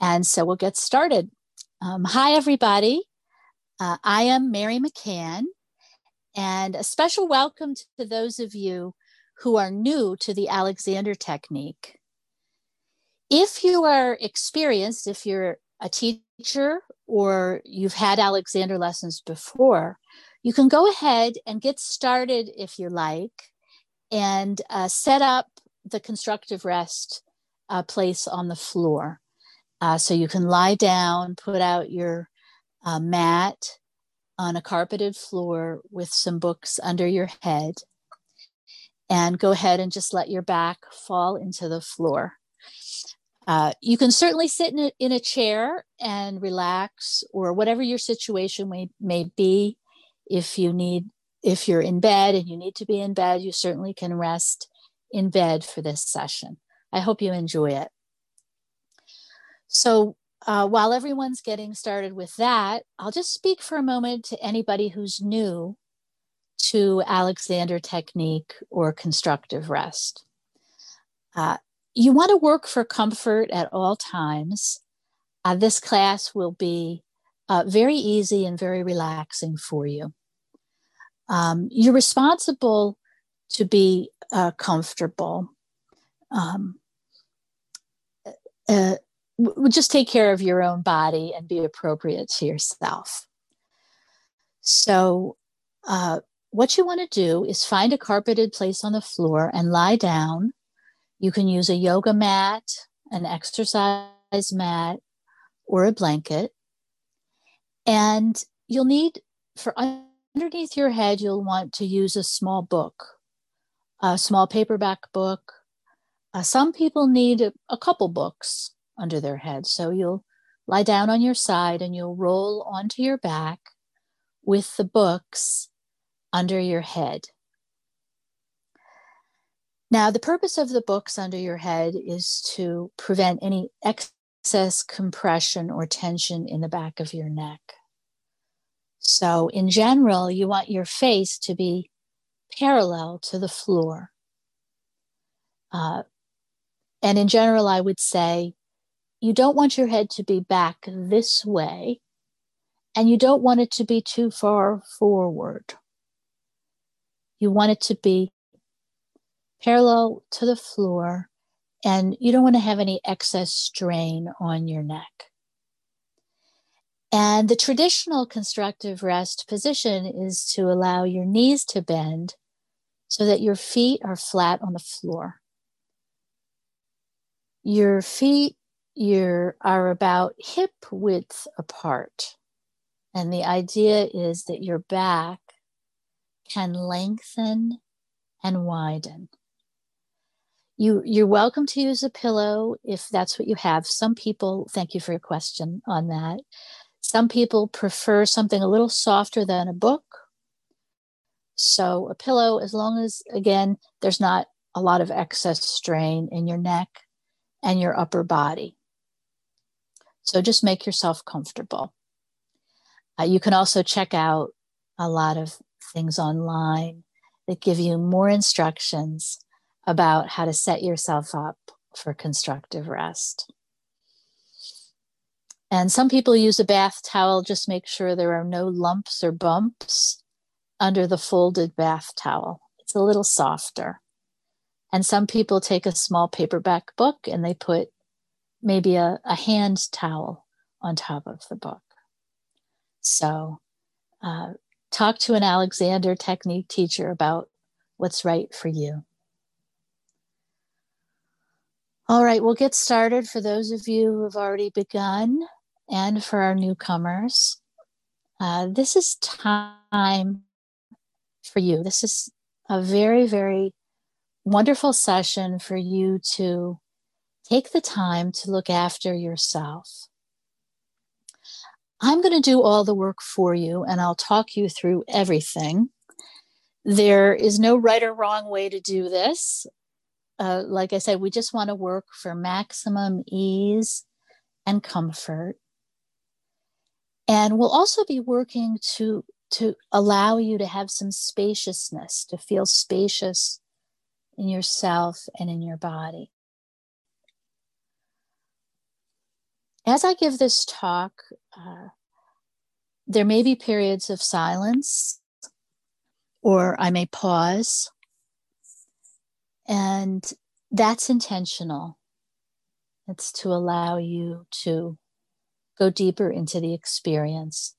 And so we'll get started. Hi, everybody. I am Mary McCann, and a special welcome to those of you who are new to the Alexander technique. If you are experienced, if you're a teacher or you've had Alexander lessons before, you can go ahead and get started if you like and set up the constructive rest place on the floor. So you can lie down, put out your mat on a carpeted floor with some books under your head, and go ahead and just let your back fall into the floor. You can certainly sit in a chair and relax, or whatever your situation may be. If you're in bed and you need to be in bed, you certainly can rest in bed for this session. I hope you enjoy it. So while everyone's getting started with that, I'll just speak for a moment to anybody who's new to Alexander technique or constructive rest. You want to work for comfort at all times. This class will be very easy and very relaxing for you. You're responsible to be comfortable. Just take care of your own body and be appropriate to yourself. So what you want to do is find a carpeted place on the floor and lie down. You can use a yoga mat, an exercise mat, or a blanket. And you'll need, for underneath your head, you'll want to use a small book, a small paperback book. Some people need a couple books under their head. So you'll lie down on your side and you'll roll onto your back with the books under your head. Now, the purpose of the books under your head is to prevent any excess compression or tension in the back of your neck. So in general, you want your face to be parallel to the floor. And in general, I would say, you don't want your head to be back this way, and you don't want it to be too far forward. You want it to be parallel to the floor, and you don't want to have any excess strain on your neck. And the traditional constructive rest position is to allow your knees to bend so that your feet are flat on the floor. Your feet are about hip width apart. And the idea is that your back can lengthen and widen. You're welcome to use a pillow if that's what you have. Some people, thank you for your question on that. Some people prefer something a little softer than a book. So a pillow, as long as, again, there's not a lot of excess strain in your neck and your upper body. So just make yourself comfortable. You can also check out a lot of things online that give you more instructions about how to set yourself up for constructive rest. And some people use a bath towel. Just make sure there are no lumps or bumps under the folded bath towel. It's a little softer. And some people take a small paperback book and they put maybe a hand towel on top of the book. So talk to an Alexander technique teacher about what's right for you. All right, we'll get started for those of you who have already begun and for our newcomers. This is time for you. This is a very, very wonderful session for you to take the time to look after yourself. I'm going to do all the work for you, and I'll talk you through everything. There is no right or wrong way to do this. Like I said, we just want to work for maximum ease and comfort. And we'll also be working to allow you to have some spaciousness, to feel spacious in yourself and in your body. As I give this talk, there may be periods of silence, or I may pause, and that's intentional. It's to allow you to go deeper into the experience.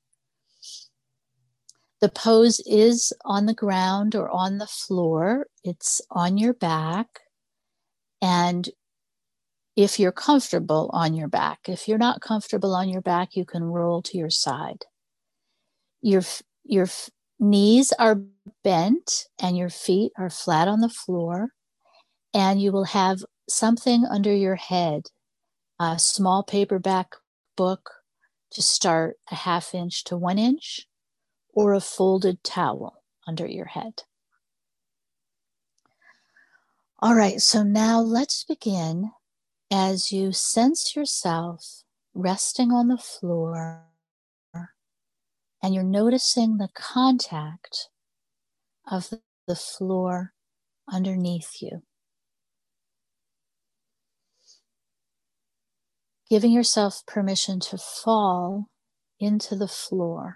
The pose is on the ground or on the floor. It's on your back. And if you're comfortable on your back, if you're not comfortable on your back, you can roll to your side. Your knees are bent and your feet are flat on the floor. And you will have something under your head, a small paperback book to start, a 1/2 inch to 1 inch, or a folded towel under your head. All right, so now let's begin as you sense yourself resting on the floor and you're noticing the contact of the floor underneath you. Giving yourself permission to fall into the floor.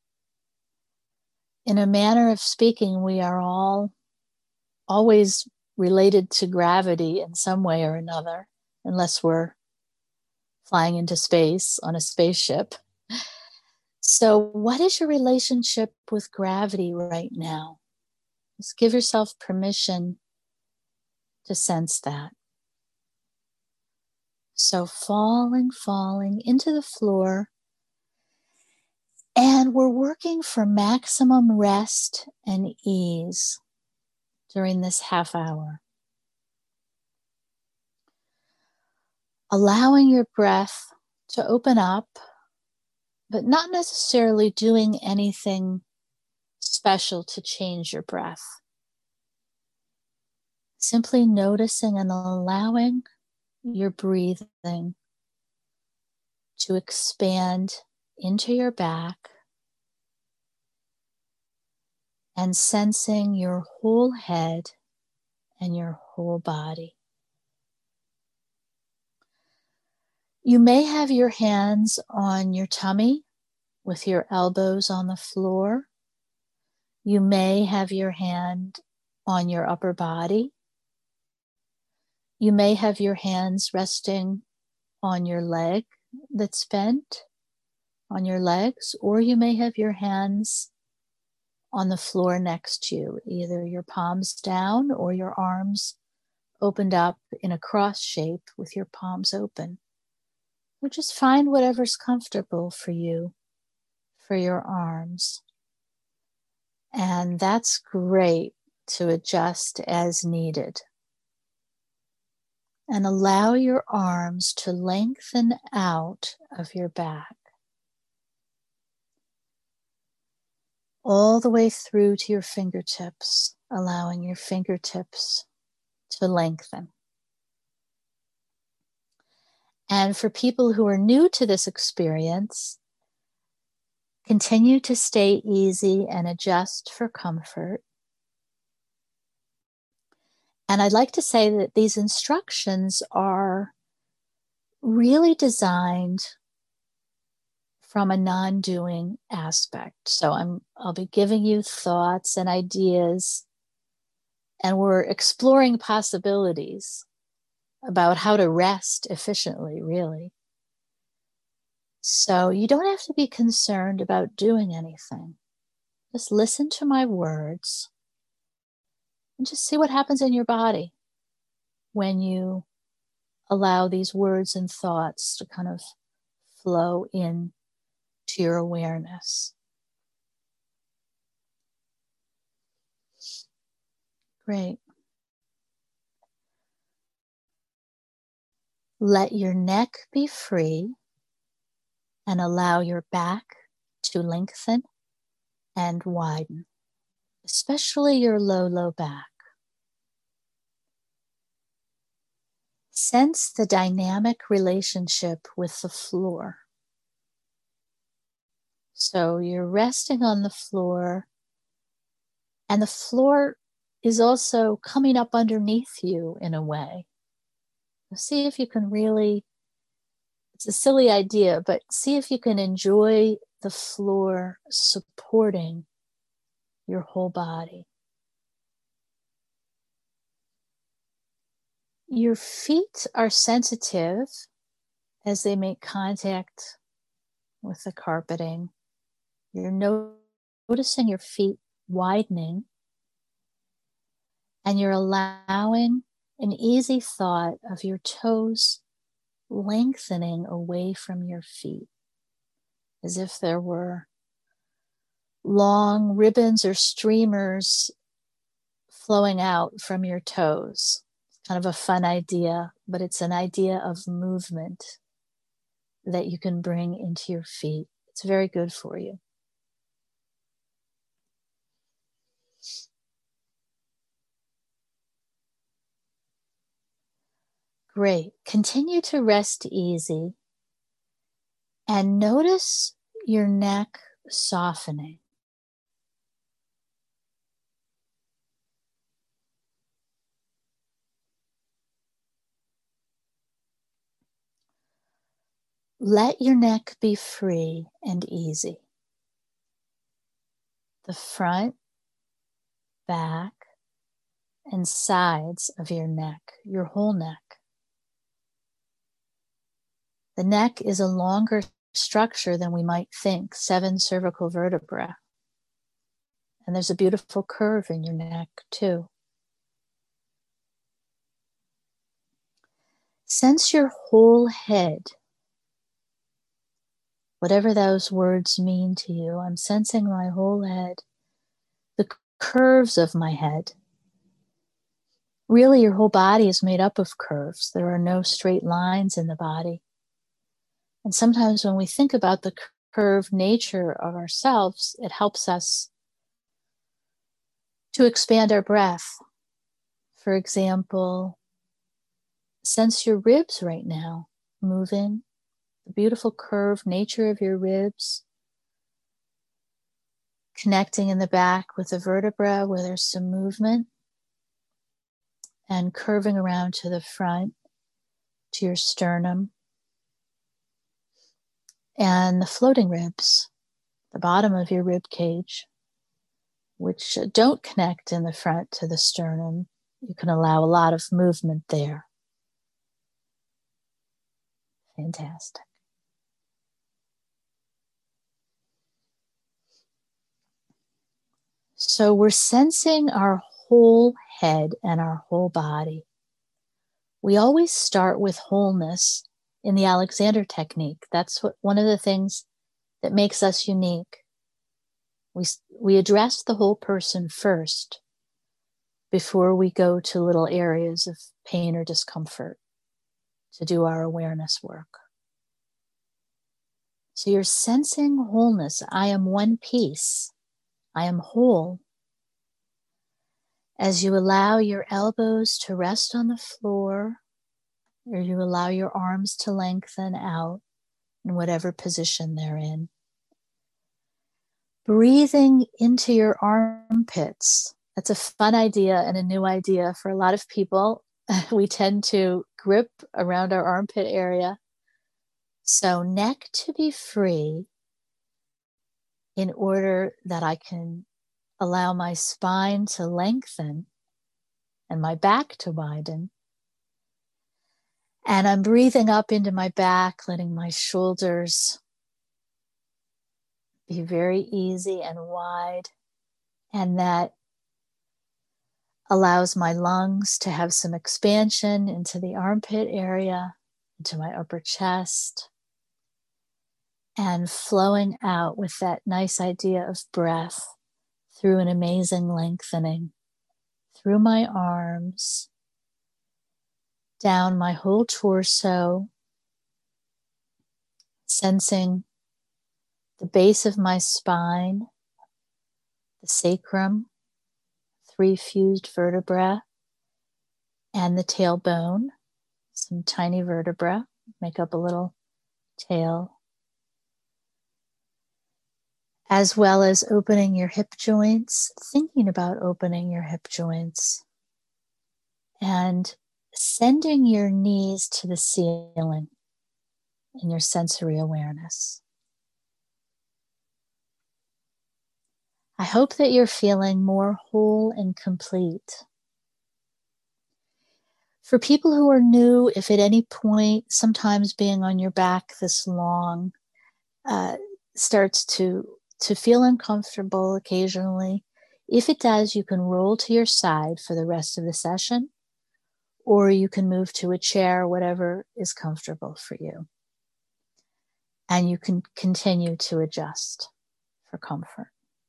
In a manner of speaking, we are all always related to gravity in some way or another, unless we're flying into space on a spaceship. So, what is your relationship with gravity right now? Just give yourself permission to sense that. So, falling into the floor. And we're working for maximum rest and ease during this 1/2 hour. Allowing your breath to open up, but not necessarily doing anything special to change your breath. Simply noticing and allowing your breathing to expand into your back and sensing your whole head and your whole body. You may have your hands on your tummy with your elbows on the floor. You may have your hand on your upper body. You may have your hands resting on your leg that's bent, on your legs, or you may have your hands on the floor next to you, either your palms down or your arms opened up in a cross shape with your palms open. Or just find whatever's comfortable for you, for your arms. And that's great to adjust as needed. And allow your arms to lengthen out of your back, all the way through to your fingertips, allowing your fingertips to lengthen. And for people who are new to this experience, continue to stay easy and adjust for comfort. And I'd like to say that these instructions are really designed from a non-doing aspect. So I'll be giving you thoughts and ideas, and we're exploring possibilities about how to rest efficiently, really. So you don't have to be concerned about doing anything. Just listen to my words and just see what happens in your body when you allow these words and thoughts to kind of flow in to your awareness. Great. Let your neck be free and allow your back to lengthen and widen, especially your low back. Sense the dynamic relationship with the floor. So you're resting on the floor, and the floor is also coming up underneath you in a way. See if you can really It's a silly idea, but see if you can enjoy the floor supporting your whole body. Your feet are sensitive as they make contact with the carpeting. You're noticing your feet widening, and you're allowing an easy thought of your toes lengthening away from your feet, as if there were long ribbons or streamers flowing out from your toes. It's kind of a fun idea, but it's an idea of movement that you can bring into your feet. It's very good for you. Great. Continue to rest easy and notice your neck softening. Let your neck be free and easy. The front, back, and sides of your neck, your whole neck. The neck is a longer structure than we might think, 7 cervical vertebrae. And there's a beautiful curve in your neck too. Sense your whole head. Whatever those words mean to you, I'm sensing my whole head, the curves of my head. Really, your whole body is made up of curves. There are no straight lines in the body. And sometimes when we think about the curved nature of ourselves, it helps us to expand our breath. For example, sense your ribs right now moving, the beautiful curved nature of your ribs, connecting in the back with the vertebra where there's some movement, and curving around to the front, to your sternum, and the floating ribs, the bottom of your rib cage, which don't connect in the front to the sternum. You can allow a lot of movement there. Fantastic. So we're sensing our whole head and our whole body. We always start with wholeness in the Alexander technique. That's one of the things that makes us unique. We address the whole person first before we go to little areas of pain or discomfort to do our awareness work. So you're sensing wholeness. I am one piece. I am whole. As you allow your elbows to rest on the floor, or you allow your arms to lengthen out in whatever position they're in. Breathing into your armpits. That's a fun idea and a new idea for a lot of people. We tend to grip around our armpit area. So neck to be free in order that I can allow my spine to lengthen and my back to widen. And I'm breathing up into my back, letting my shoulders be very easy and wide. And that allows my lungs to have some expansion into the armpit area, into my upper chest, and flowing out with that nice idea of breath through an amazing lengthening through my arms, down my whole torso, sensing the base of my spine, the sacrum, 3 fused vertebrae, and the tailbone, some tiny vertebrae, make up a little tail, as well as opening your hip joints, thinking about opening your hip joints, and sending your knees to the ceiling. in your sensory awareness. I hope that you're feeling more whole and complete. For people who are new, if at any point, sometimes being on your back this long starts to feel uncomfortable occasionally, if it does, you can roll to your side for the rest of the session, or you can move to a chair, whatever is comfortable for you. And you can continue to adjust for comfort.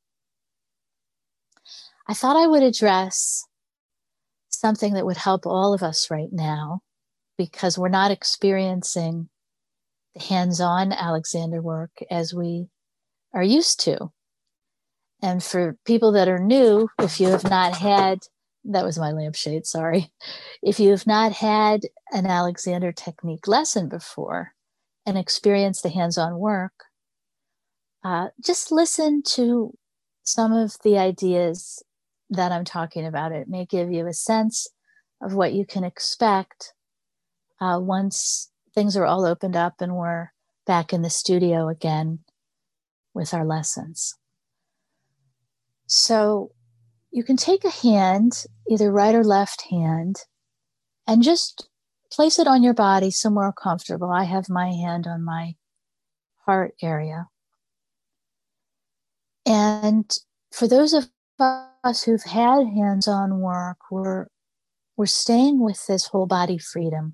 I thought I would address something that would help all of us right now, because we're not experiencing the hands-on Alexander work as we are used to. And for people that are new, if you have not had, that was my lampshade, sorry. If you have not had an Alexander technique lesson before and experienced the hands-on work, just listen to some of the ideas that I'm talking about. It may give you a sense of what you can expect once things are all opened up and we're back in the studio again with our lessons. So you can take a hand, either right or left hand, and just place it on your body somewhere comfortable. I have my hand on my heart area. And for those of us who've had hands-on work, we're staying with this whole body freedom.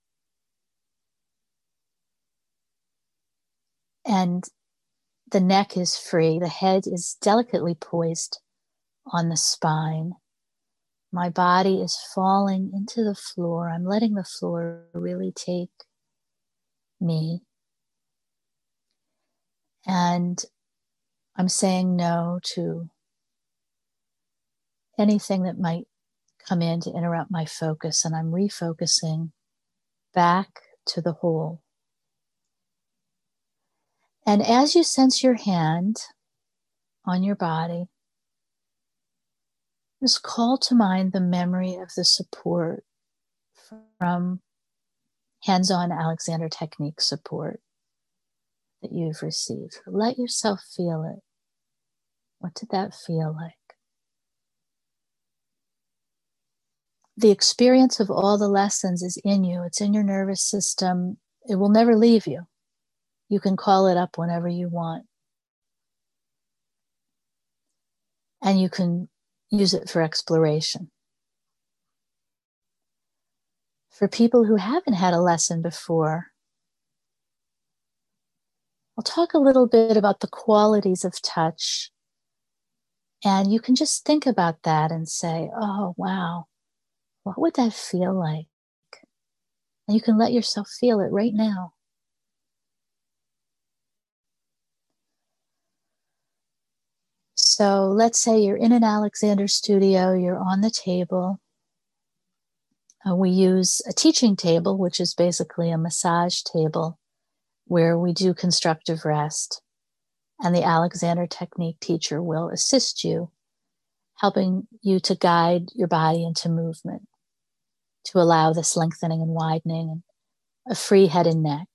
And the neck is free. The head is delicately poised on the spine. My body is falling into the floor. I'm letting the floor really take me. And I'm saying no to anything that might come in to interrupt my focus. And I'm refocusing back to the whole. And as you sense your hand on your body, just call to mind the memory of the support from hands-on Alexander technique support that you've received. Let yourself feel it. What did that feel like? The experience of all the lessons is in you. It's in your nervous system. It will never leave you. You can call it up whenever you want. And you can use it for exploration. For people who haven't had a lesson before, I'll talk a little bit about the qualities of touch. And you can just think about that and say, oh, wow, what would that feel like? And you can let yourself feel it right now. So let's say you're in an Alexander studio, you're on the table. We use a teaching table, which is basically a massage table where we do constructive rest. And the Alexander technique teacher will assist you, helping you to guide your body into movement, to allow this lengthening and widening and a free head and neck.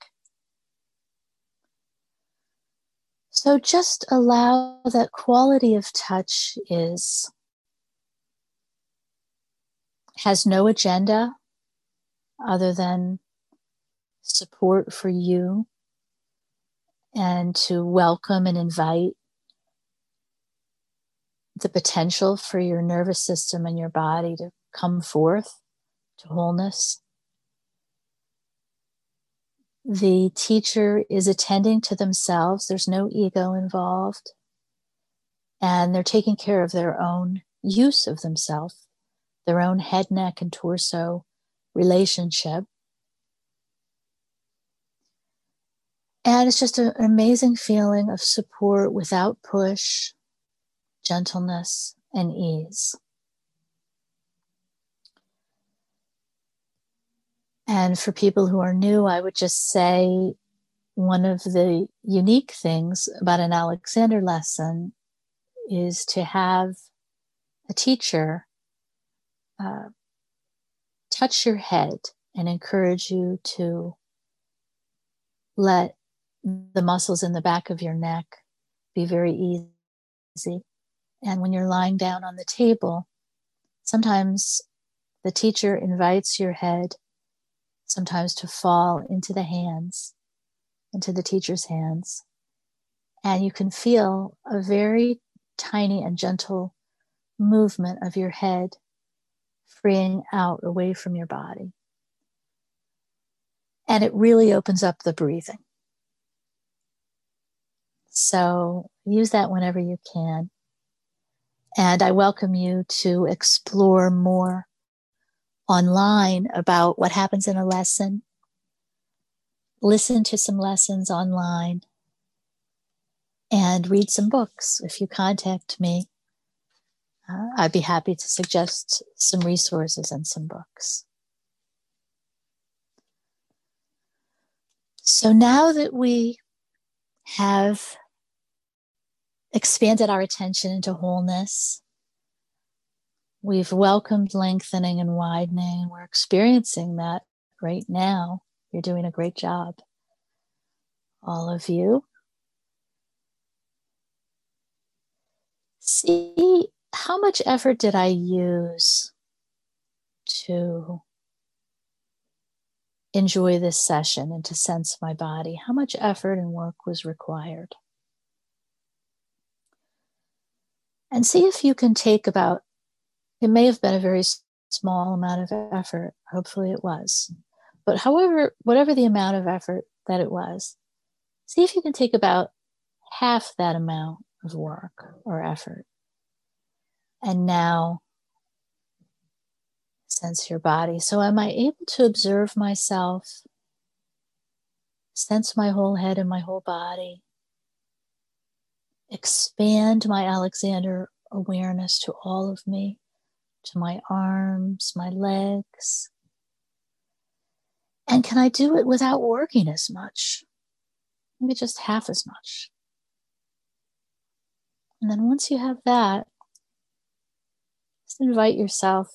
So just allow that quality of touch has no agenda other than support for you and to welcome and invite the potential for your nervous system and your body to come forth to wholeness. The teacher is attending to themselves. There's no ego involved. And they're taking care of their own use of themselves, their own head, neck, and torso relationship. And it's just an amazing feeling of support without push, gentleness, and ease. And for people who are new, I would just say one of the unique things about an Alexander lesson is to have a teacher touch your head and encourage you to let the muscles in the back of your neck be very easy. And when you're lying down on the table, sometimes the teacher invites your head sometimes to fall into the hands, into the teacher's hands. And you can feel a very tiny and gentle movement of your head freeing out away from your body. And it really opens up the breathing. So use that whenever you can. And I welcome you to explore more online about what happens in a lesson. Listen to some lessons online and read some books. If you contact me, I'd be happy to suggest some resources and some books. So now that we have expanded our attention into wholeness, we've welcomed lengthening and widening, and we're experiencing that right now. You're doing a great job, all of you. See, how much effort did I use to enjoy this session and to sense my body? How much effort and work was required? And see if you can take about, it may have been a very small amount of effort, hopefully it was, but whatever the amount of effort that it was, see if you can take about half that amount of work or effort. And now sense your body. So am I able to observe myself, sense my whole head and my whole body, expand my Alexander awareness to all of me, to my arms, my legs? And can I do it without working as much? Maybe just half as much. And then once you have that, just invite yourself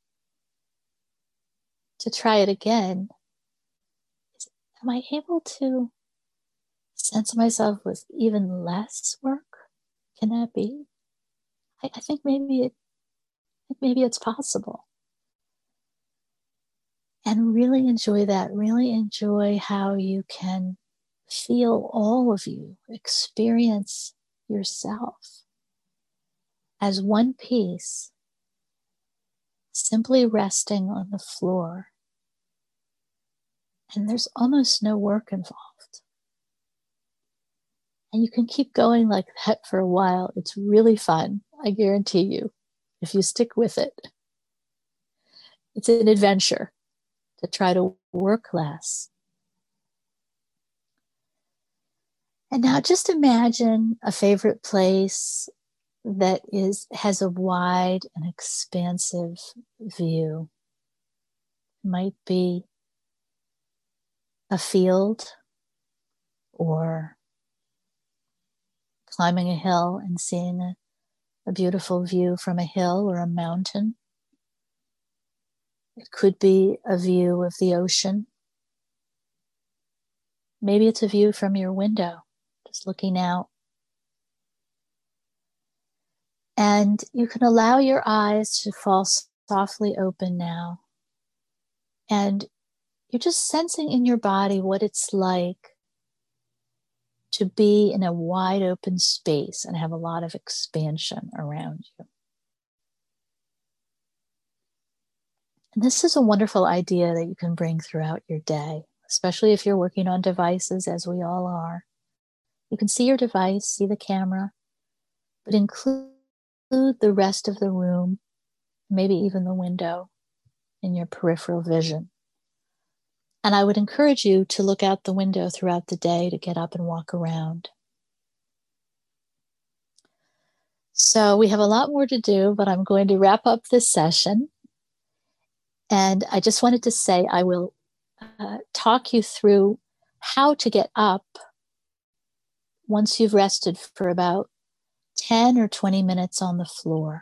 to try it again. Am I able to sense myself with even less work? Can that be? I think maybe it's possible. And really enjoy that. Really enjoy how you can feel, all of you, experience yourself as one piece, simply resting on the floor. And there's almost no work involved. And you can keep going like that for a while. It's really fun, I guarantee you, if you stick with it. It's an adventure to try to work less. And now just imagine a favorite place that has a wide and expansive view. It might be a field, or climbing a hill and seeing a beautiful view from a hill or a mountain. It could be a view of the ocean. Maybe it's a view from your window, just looking out. And you can allow your eyes to fall softly open now. And you're just sensing in your body what it's like to be in a wide open space and have a lot of expansion around you. And this is a wonderful idea that you can bring throughout your day, especially if you're working on devices, as we all are. You can see your device, see the camera, but include the rest of the room, maybe even the window, in your peripheral vision. And I would encourage you to look out the window throughout the day, to get up and walk around. So we have a lot more to do, but I'm going to wrap up this session. And I just wanted to say I will talk you through how to get up once you've rested for about 10 or 20 minutes on the floor.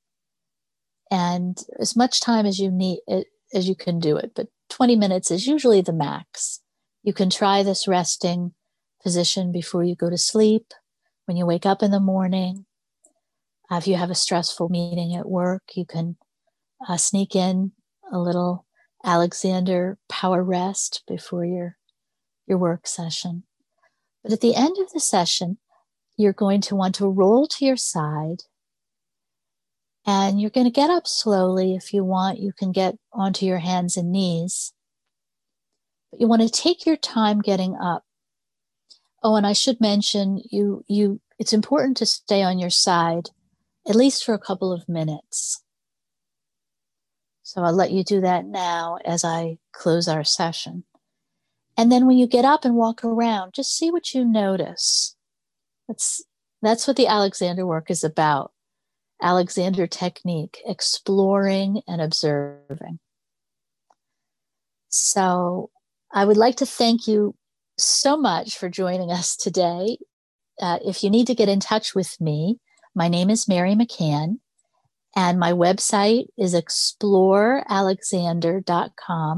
And as much time as you need, as you can do it, but 20 minutes is usually the max. You can try this resting position before you go to sleep, when you wake up in the morning. If you have a stressful meeting at work, you can sneak in a little Alexander power rest before your work session. But at the end of the session, you're going to want to roll to your side, and you're going to get up slowly. If you want, you can get onto your hands and knees. But you want to take your time getting up. Oh, and I should mention, it's important to stay on your side, at least for a couple of minutes. So I'll let you do that now as I close our session. And then when you get up and walk around, just see what you notice. That's what the Alexander work is about. Alexander technique, exploring and observing. So I would like to thank you so much for joining us today. If you need to get in touch with me, my name is Mary McCann, and my website is explorealexander.com.